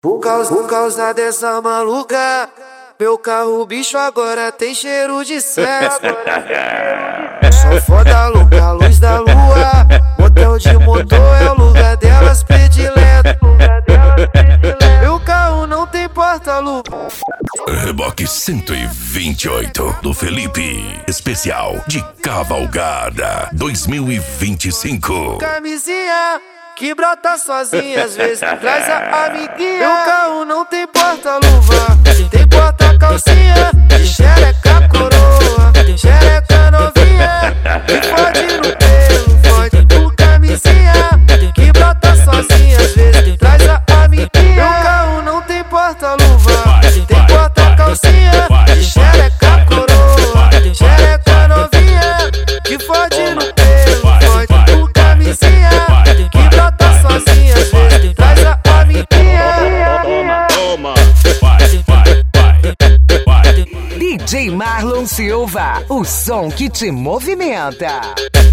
Por causa dessa maluca, meu carro bicho agora tem cheiro de sexo. Só foda louca, luz da lua, motel de motor é o lugar delas predileto. Meu carro não tem porta-luva. Reboque 128 do Felipe, especial de Cavalgada 2025. Camisinha que brota sozinha, às vezes traz a amiguinha. Meu carro não tem porta-luva, tem porta-calcinha, de xereca coroa, xereca novinha, que fode no pelo, fode por camisinha, que brota sozinha, às vezes traz a amiguinha. Meu carro não tem porta-luva, tem porta-calcinha, de xereca coroa, xereca novinha, que fode no pelo, fode por camisinha, que brota sozinha, às vezes traz a amiguinha. Toma, DJ Marlon Silva, o som que te movimenta.